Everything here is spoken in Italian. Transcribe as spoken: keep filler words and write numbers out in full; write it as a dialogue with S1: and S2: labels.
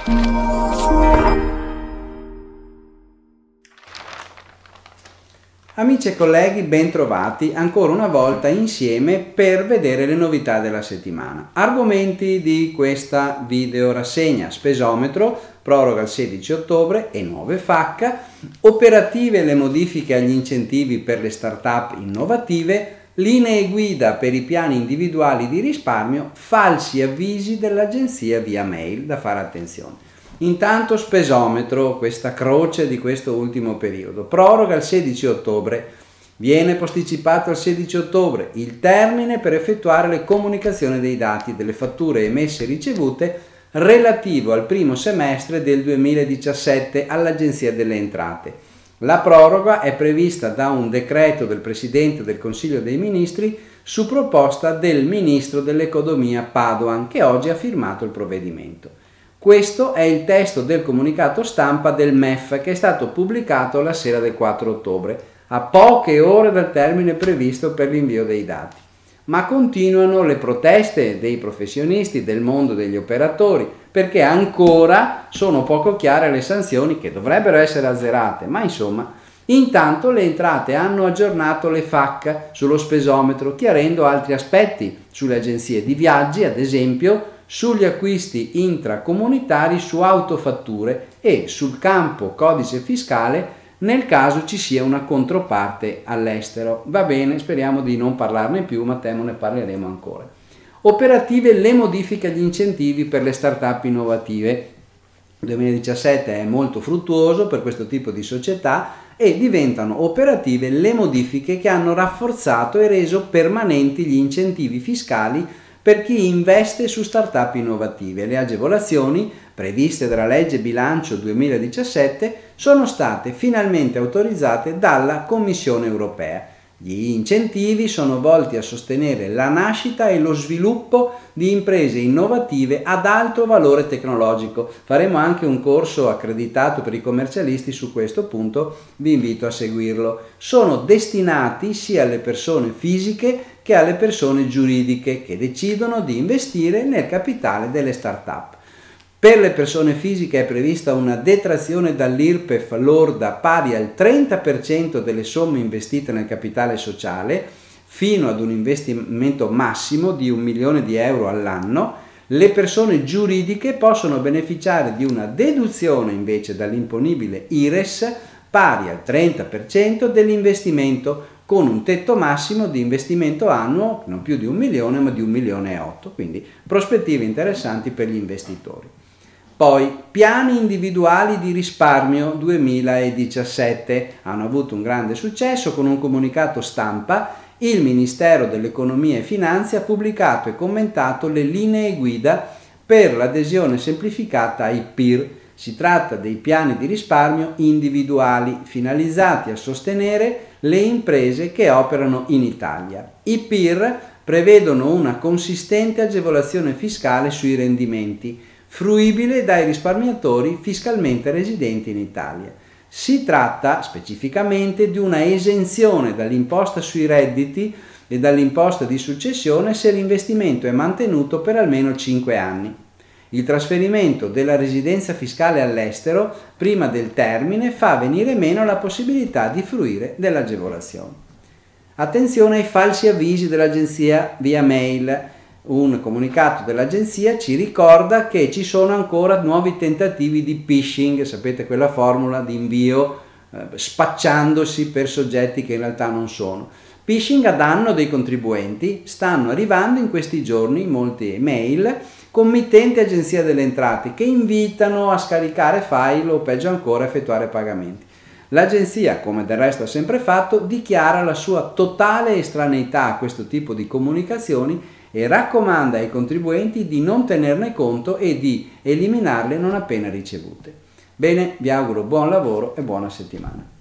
S1: Amici e colleghi, ben trovati ancora una volta insieme per vedere le novità della settimana. Argomenti di questa video rassegna: spesometro, proroga il sedici ottobre e nuove F A Q, operative le modifiche agli incentivi per le start-up innovative, linee guida per i piani individuali di risparmio, falsi avvisi dell'agenzia via mail, da fare attenzione. Intanto spesometro, questa croce di questo ultimo periodo, proroga il sedici ottobre, viene posticipato al sedici ottobre il termine per effettuare le comunicazioni dei dati delle fatture emesse e ricevute relativo al primo semestre del duemiladiciassette all'Agenzia delle Entrate. La proroga è prevista da un decreto del Presidente del Consiglio dei Ministri su proposta del Ministro dell'Economia Padoan, che oggi ha firmato il provvedimento. Questo è il testo del comunicato stampa del M E F che è stato pubblicato la sera del quattro ottobre, a poche ore dal termine previsto per l'invio dei dati. Ma continuano le proteste dei professionisti, del mondo degli operatori, perché ancora sono poco chiare le sanzioni, che dovrebbero essere azzerate, ma insomma, intanto le entrate hanno aggiornato le F A Q sullo spesometro, chiarendo altri aspetti sulle agenzie di viaggi, ad esempio, sugli acquisti intracomunitari su autofatture e sul campo codice fiscale nel caso ci sia una controparte all'estero. Va bene, speriamo di non parlarne più, ma temo ne parleremo ancora. Operative le modifiche agli incentivi per le start-up innovative. Il duemiladiciassette è molto fruttuoso per questo tipo di società e diventano operative le modifiche che hanno rafforzato e reso permanenti gli incentivi fiscali per chi investe su start-up innovative. Le agevolazioni previste dalla legge bilancio duemiladiciassette sono state finalmente autorizzate dalla Commissione europea. Gli incentivi sono volti a sostenere la nascita e lo sviluppo di imprese innovative ad alto valore tecnologico. Faremo anche un corso accreditato per i commercialisti su questo punto, vi invito a seguirlo. Sono destinati sia alle persone fisiche che alle persone giuridiche che decidono di investire nel capitale delle start-up. Per le persone fisiche è prevista una detrazione dall'I R P E F lorda pari al trenta per cento delle somme investite nel capitale sociale, fino ad un investimento massimo di un milione di euro all'anno. Le persone giuridiche possono beneficiare di una deduzione invece dall'imponibile I R E S pari al trenta per cento dell'investimento, con un tetto massimo di investimento annuo non più di un milione ma di un milione e otto, quindi prospettive interessanti per gli investitori. Poi, piani individuali di risparmio duemiladiciassette hanno avuto un grande successo. Con un comunicato stampa il Ministero dell'Economia e Finanze ha pubblicato e commentato le linee guida per l'adesione semplificata ai P I R. Si tratta dei piani di risparmio individuali finalizzati a sostenere le imprese che operano in Italia. I P I R prevedono una consistente agevolazione fiscale sui rendimenti, fruibile dai risparmiatori fiscalmente residenti in Italia. Si tratta specificamente di una esenzione dall'imposta sui redditi e dall'imposta di successione se l'investimento è mantenuto per almeno cinque anni. Il trasferimento della residenza fiscale all'estero prima del termine fa venire meno la possibilità di fruire dell'agevolazione. Attenzione ai falsi avvisi dell'agenzia via mail. Un comunicato dell'agenzia ci ricorda che ci sono ancora nuovi tentativi di phishing, sapete quella formula di invio eh, spacciandosi per soggetti che in realtà non sono. Phishing a danno dei contribuenti. Stanno arrivando in questi giorni molte email con mittenti agenzia delle entrate che invitano a scaricare file o peggio ancora effettuare pagamenti. L'agenzia, come del resto ha sempre fatto, dichiara la sua totale estraneità a questo tipo di comunicazioni e raccomanda ai contribuenti di non tenerne conto e di eliminarle non appena ricevute. Bene, vi auguro buon lavoro e buona settimana.